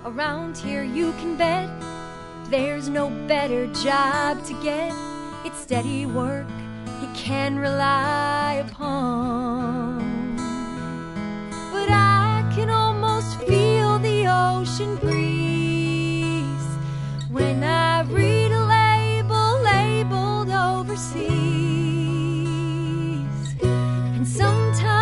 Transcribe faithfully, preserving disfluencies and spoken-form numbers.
Around here you can bet there's no better job to get. It's steady work you can rely upon. But I can almost feel the ocean breeze when I read a label labeled overseas. And sometimes